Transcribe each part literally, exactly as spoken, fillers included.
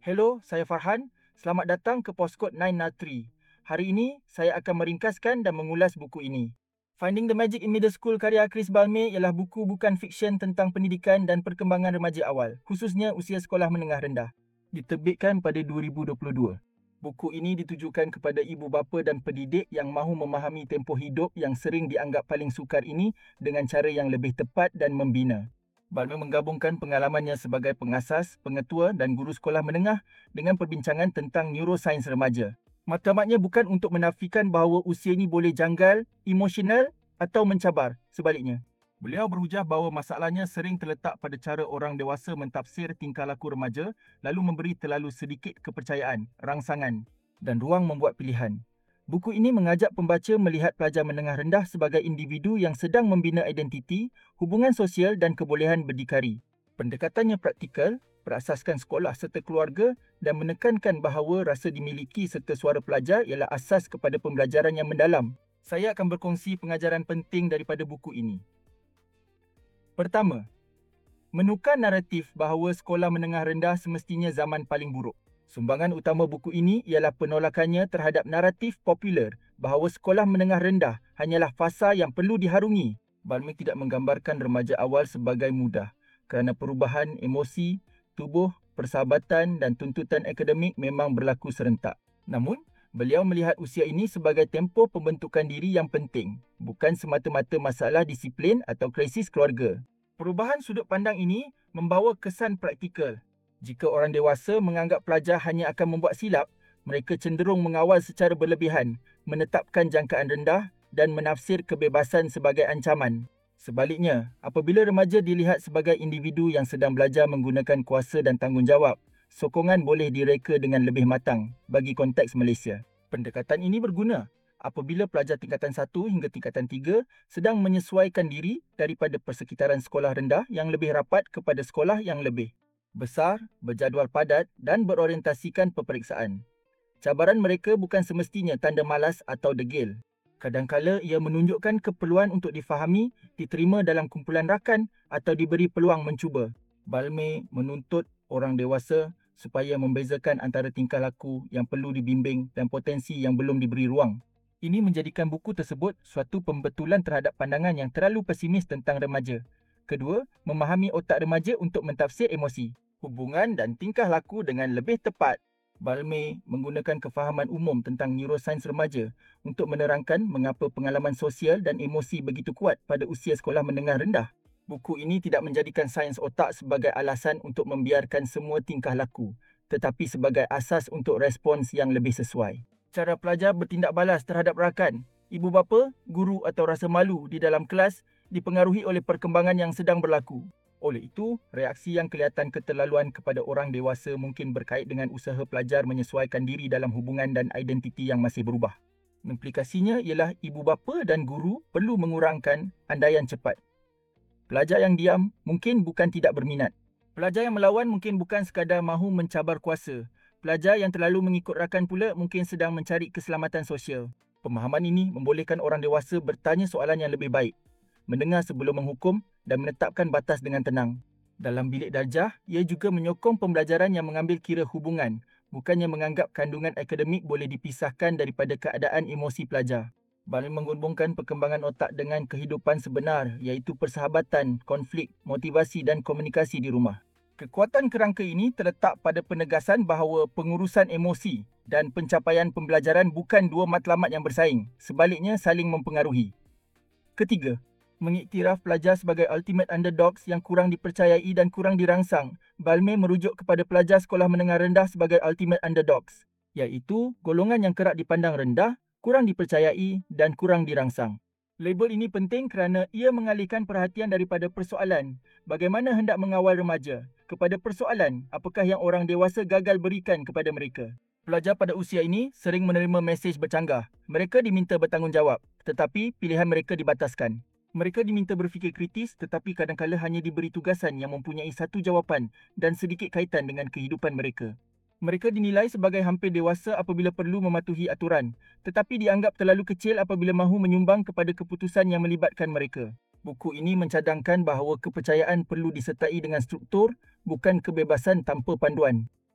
Hello, saya Farhan. Selamat datang ke Postkod sembilan nol tiga. Hari ini, saya akan meringkaskan dan mengulas buku ini. Finding the Magic in Middle School karya Chris Balme ialah buku bukan fiksyen tentang pendidikan dan perkembangan remaja awal, khususnya usia sekolah menengah rendah. Diterbitkan pada dua ribu dua puluh dua. Buku ini ditujukan kepada ibu bapa dan pendidik yang mahu memahami tempoh hidup yang sering dianggap paling sukar ini dengan cara yang lebih tepat dan membina. Balme menggabungkan pengalamannya sebagai pengasas, pengetua dan guru sekolah menengah dengan perbincangan tentang neurosains remaja. Matlamatnya bukan untuk menafikan bahawa usia ini boleh janggal, emosional atau mencabar. Sebaliknya, beliau berhujah bahawa masalahnya sering terletak pada cara orang dewasa mentafsir tingkah laku remaja lalu memberi terlalu sedikit kepercayaan, rangsangan dan ruang membuat pilihan. Buku ini mengajak pembaca melihat pelajar menengah rendah sebagai individu yang sedang membina identiti, hubungan sosial dan kebolehan berdikari. Pendekatannya praktikal, berasaskan sekolah serta keluarga dan menekankan bahawa rasa dimiliki serta suara pelajar ialah asas kepada pembelajaran yang mendalam. Saya akan berkongsi pengajaran penting daripada buku ini. Pertama, menukar naratif bahawa sekolah menengah rendah semestinya zaman paling buruk. Sumbangan utama buku ini ialah penolakannya terhadap naratif popular bahawa sekolah menengah rendah hanyalah fasa yang perlu diharungi. Balme tidak menggambarkan remaja awal sebagai mudah kerana perubahan emosi, tubuh, persahabatan dan tuntutan akademik memang berlaku serentak. Namun, beliau melihat usia ini sebagai tempoh pembentukan diri yang penting, bukan semata-mata masalah disiplin atau krisis keluarga. Perubahan sudut pandang ini membawa kesan praktikal. Jika orang dewasa menganggap pelajar hanya akan membuat silap, mereka cenderung mengawal secara berlebihan, menetapkan jangkaan rendah dan menafsir kebebasan sebagai ancaman. Sebaliknya, apabila remaja dilihat sebagai individu yang sedang belajar menggunakan kuasa dan tanggungjawab, sokongan boleh direka dengan lebih matang bagi konteks Malaysia. Pendekatan ini berguna apabila pelajar tingkatan satu hingga tingkatan tiga sedang menyesuaikan diri daripada persekitaran sekolah rendah yang lebih rapat kepada sekolah yang lebih besar, berjadual padat dan berorientasikan peperiksaan. Cabaran mereka bukan semestinya tanda malas atau degil. Kadangkala ia menunjukkan keperluan untuk difahami, diterima dalam kumpulan rakan atau diberi peluang mencuba. Balme menuntut orang dewasa supaya membezakan antara tingkah laku yang perlu dibimbing dan potensi yang belum diberi ruang. Ini menjadikan buku tersebut suatu pembetulan terhadap pandangan yang terlalu pesimis tentang remaja. Kedua, memahami otak remaja untuk mentafsir emosi, hubungan dan tingkah laku dengan lebih tepat. Balme menggunakan kefahaman umum tentang neurosains remaja untuk menerangkan mengapa pengalaman sosial dan emosi begitu kuat pada usia sekolah menengah rendah. Buku ini tidak menjadikan sains otak sebagai alasan untuk membiarkan semua tingkah laku, tetapi sebagai asas untuk respons yang lebih sesuai. Cara pelajar bertindak balas terhadap rakan, ibu bapa, guru atau rasa malu di dalam kelas dipengaruhi oleh perkembangan yang sedang berlaku. Oleh itu, reaksi yang kelihatan keterlaluan kepada orang dewasa mungkin berkait dengan usaha pelajar menyesuaikan diri dalam hubungan dan identiti yang masih berubah. Implikasinya ialah ibu bapa dan guru perlu mengurangkan andaian cepat. Pelajar yang diam mungkin bukan tidak berminat. Pelajar yang melawan mungkin bukan sekadar mahu mencabar kuasa. Pelajar yang terlalu mengikut rakan pula mungkin sedang mencari keselamatan sosial. Pemahaman ini membolehkan orang dewasa bertanya soalan yang lebih baik, mendengar sebelum menghukum dan menetapkan batas dengan tenang. Dalam bilik darjah, ia juga menyokong pembelajaran yang mengambil kira hubungan, bukannya menganggap kandungan akademik boleh dipisahkan daripada keadaan emosi pelajar. Balme menghubungkan perkembangan otak dengan kehidupan sebenar, iaitu persahabatan, konflik, motivasi dan komunikasi di rumah. Kekuatan kerangka ini terletak pada penegasan bahawa pengurusan emosi dan pencapaian pembelajaran bukan dua matlamat yang bersaing, sebaliknya saling mempengaruhi. Ketiga, mengiktiraf pelajar sebagai ultimate underdogs yang kurang dipercayai dan kurang dirangsang. Balme merujuk kepada pelajar sekolah menengah rendah sebagai ultimate underdogs, iaitu golongan yang kerap dipandang rendah, kurang dipercayai dan kurang dirangsang. Label ini penting kerana ia mengalihkan perhatian daripada persoalan bagaimana hendak mengawal remaja kepada persoalan apakah yang orang dewasa gagal berikan kepada mereka. Pelajar pada usia ini sering menerima mesej bercanggah. Mereka diminta bertanggungjawab, tetapi pilihan mereka dibataskan. Mereka diminta berfikir kritis tetapi kadang-kala hanya diberi tugasan yang mempunyai satu jawapan dan sedikit kaitan dengan kehidupan mereka. Mereka dinilai sebagai hampir dewasa apabila perlu mematuhi aturan, tetapi dianggap terlalu kecil apabila mahu menyumbang kepada keputusan yang melibatkan mereka. Buku ini mencadangkan bahawa kepercayaan perlu disertai dengan struktur, bukan kebebasan tanpa panduan.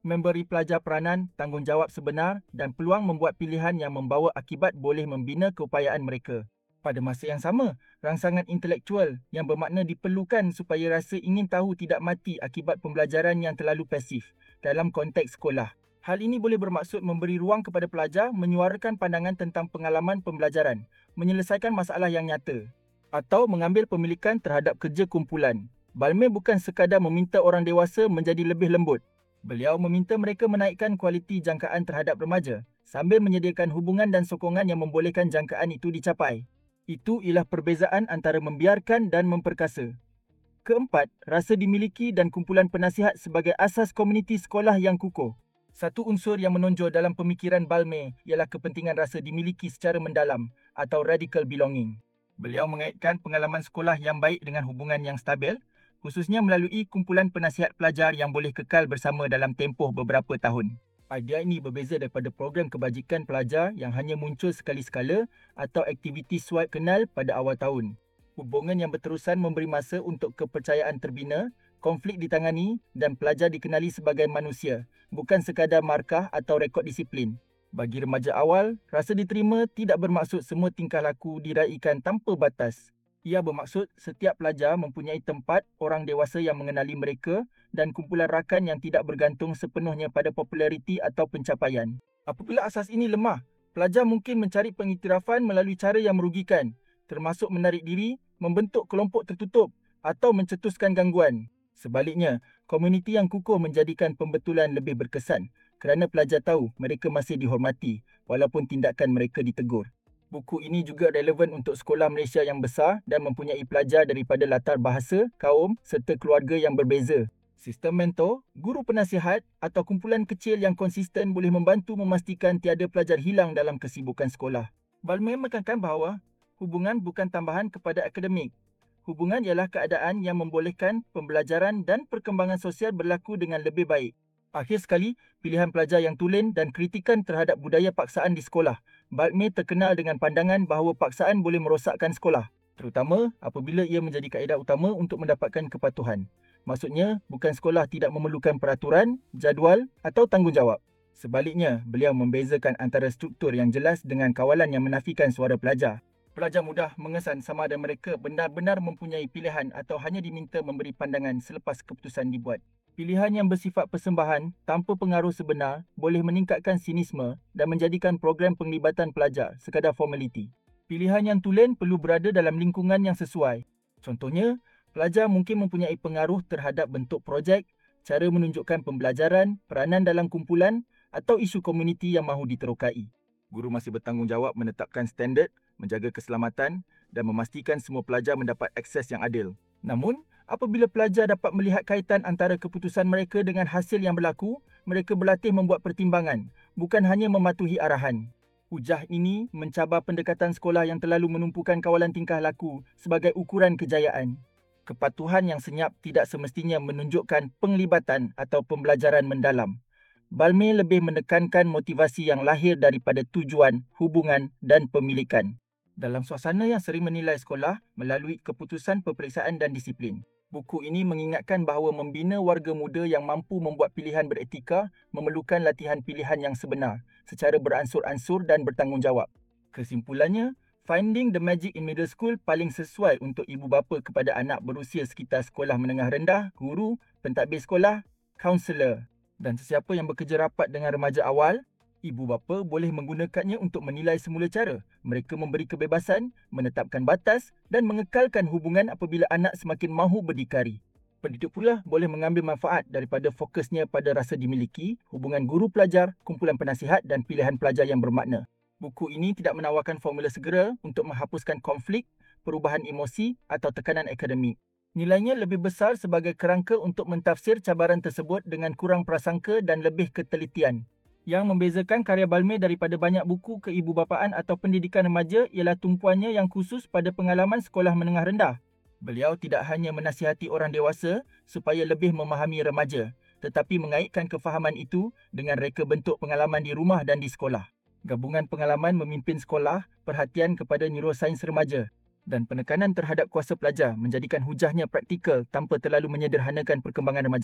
memberi pelajar peranan, tanggungjawab sebenar dan peluang membuat pilihan yang membawa akibat boleh membina keupayaan mereka. Pada masa yang sama, rangsangan intelektual yang bermakna diperlukan supaya rasa ingin tahu tidak mati akibat pembelajaran yang terlalu pasif dalam konteks sekolah. Hal ini boleh bermaksud memberi ruang kepada pelajar menyuarakan pandangan tentang pengalaman pembelajaran, menyelesaikan masalah yang nyata, atau mengambil pemilikan terhadap kerja kumpulan. Balme bukan sekadar meminta orang dewasa menjadi lebih lembut. Beliau meminta mereka menaikkan kualiti jangkaan terhadap remaja sambil menyediakan hubungan dan sokongan yang membolehkan jangkaan itu dicapai. Itu ialah perbezaan antara membiarkan dan memperkasa. Keempat, rasa dimiliki dan kumpulan penasihat sebagai asas komuniti sekolah yang kukuh. Satu unsur yang menonjol dalam pemikiran Balme ialah kepentingan rasa dimiliki secara mendalam atau radical belonging. Beliau mengaitkan pengalaman sekolah yang baik dengan hubungan yang stabil, khususnya melalui kumpulan penasihat pelajar yang boleh kekal bersama dalam tempoh beberapa tahun. Idea ini berbeza daripada program kebajikan pelajar yang hanya muncul sekali-sekala atau aktiviti swipe kenal pada awal tahun. Hubungan yang berterusan memberi masa untuk kepercayaan terbina, konflik ditangani dan pelajar dikenali sebagai manusia, bukan sekadar markah atau rekod disiplin. Bagi remaja awal, rasa diterima tidak bermaksud semua tingkah laku diraikan tanpa batas. Ia bermaksud setiap pelajar mempunyai tempat orang dewasa yang mengenali mereka dan kumpulan rakan yang tidak bergantung sepenuhnya pada populariti atau pencapaian. Apabila asas ini lemah, pelajar mungkin mencari pengiktirafan melalui cara yang merugikan, termasuk menarik diri, membentuk kelompok tertutup atau mencetuskan gangguan. Sebaliknya, komuniti yang kukuh menjadikan pembetulan lebih berkesan kerana pelajar tahu mereka masih dihormati walaupun tindakan mereka ditegur. Buku ini juga relevan untuk sekolah Malaysia yang besar dan mempunyai pelajar daripada latar bahasa, kaum serta keluarga yang berbeza. Sistem mentor, guru penasihat atau kumpulan kecil yang konsisten boleh membantu memastikan tiada pelajar hilang dalam kesibukan sekolah. Balme menekankan bahawa hubungan bukan tambahan kepada akademik. Hubungan ialah keadaan yang membolehkan pembelajaran dan perkembangan sosial berlaku dengan lebih baik. Akhir sekali, pilihan pelajar yang tulen dan kritikan terhadap budaya paksaan di sekolah. Balme terkenal dengan pandangan bahawa paksaan boleh merosakkan sekolah, terutama apabila ia menjadi kaedah utama untuk mendapatkan kepatuhan. Maksudnya, bukan sekolah tidak memerlukan peraturan, jadual atau tanggungjawab. Sebaliknya, beliau membezakan antara struktur yang jelas dengan kawalan yang menafikan suara pelajar. Pelajar mudah mengesan sama ada mereka benar-benar mempunyai pilihan atau hanya diminta memberi pandangan selepas keputusan dibuat. Pilihan yang bersifat persembahan tanpa pengaruh sebenar boleh meningkatkan sinisme dan menjadikan program penglibatan pelajar sekadar formaliti. Pilihan yang tulen perlu berada dalam lingkungan yang sesuai. Contohnya, pelajar mungkin mempunyai pengaruh terhadap bentuk projek, cara menunjukkan pembelajaran, peranan dalam kumpulan atau isu komuniti yang mahu diterokai. Guru masih bertanggungjawab menetapkan standard, menjaga keselamatan dan memastikan semua pelajar mendapat akses yang adil. Namun, apabila pelajar dapat melihat kaitan antara keputusan mereka dengan hasil yang berlaku, mereka berlatih membuat pertimbangan, bukan hanya mematuhi arahan. Hujah ini mencabar pendekatan sekolah yang terlalu menumpukan kawalan tingkah laku sebagai ukuran kejayaan. Kepatuhan yang senyap tidak semestinya menunjukkan penglibatan atau pembelajaran mendalam. Balme lebih menekankan motivasi yang lahir daripada tujuan, hubungan dan pemilikan. Dalam suasana yang sering menilai sekolah melalui keputusan peperiksaan dan disiplin. Buku ini mengingatkan bahawa membina warga muda yang mampu membuat pilihan beretika memerlukan latihan pilihan yang sebenar secara beransur-ansur dan bertanggungjawab. Kesimpulannya, finding the magic in middle school paling sesuai untuk ibu bapa kepada anak berusia sekitar sekolah menengah rendah, guru, pentadbir sekolah, kaunselor dan sesiapa yang bekerja rapat dengan remaja awal. Ibu bapa boleh menggunakannya untuk menilai semula cara. Mereka memberi kebebasan, menetapkan batas dan mengekalkan hubungan apabila anak semakin mahu berdikari. Pendidik pula boleh mengambil manfaat daripada fokusnya pada rasa dimiliki, hubungan guru pelajar, kumpulan penasihat dan pilihan pelajar yang bermakna. Buku ini tidak menawarkan formula segera untuk menghapuskan konflik, perubahan emosi atau tekanan akademik. Nilainya lebih besar sebagai kerangka untuk mentafsir cabaran tersebut dengan kurang prasangka dan lebih ketelitian. Yang membezakan karya Balme daripada banyak buku keibubapaan atau pendidikan remaja ialah tumpuannya yang khusus pada pengalaman sekolah menengah rendah. Beliau tidak hanya menasihati orang dewasa supaya lebih memahami remaja, tetapi mengaitkan kefahaman itu dengan reka bentuk pengalaman di rumah dan di sekolah. Gabungan pengalaman memimpin sekolah, perhatian kepada neurosains remaja dan penekanan terhadap kuasa pelajar menjadikan hujahnya praktikal tanpa terlalu menyederhanakan perkembangan remaja.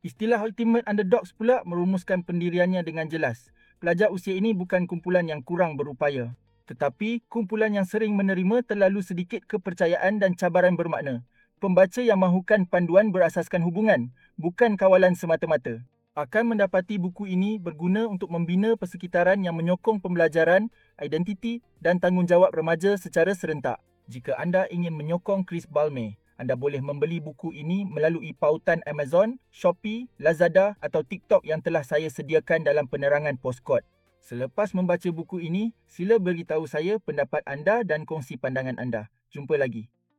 Istilah Ultimate Underdogs pula merumuskan pendiriannya dengan jelas. Pelajar usia ini bukan kumpulan yang kurang berupaya, tetapi kumpulan yang sering menerima terlalu sedikit kepercayaan dan cabaran bermakna. Pembaca yang mahukan panduan berasaskan hubungan, bukan kawalan semata-mata, akan mendapati buku ini berguna untuk membina persekitaran yang menyokong pembelajaran, identiti dan tanggungjawab remaja secara serentak. Jika anda ingin menyokong Chris Balme, anda boleh membeli buku ini melalui pautan Amazon, Shopee, Lazada atau TikTok yang telah saya sediakan dalam penerangan postkod. Selepas membaca buku ini, sila beritahu saya pendapat anda dan kongsi pandangan anda. Jumpa lagi.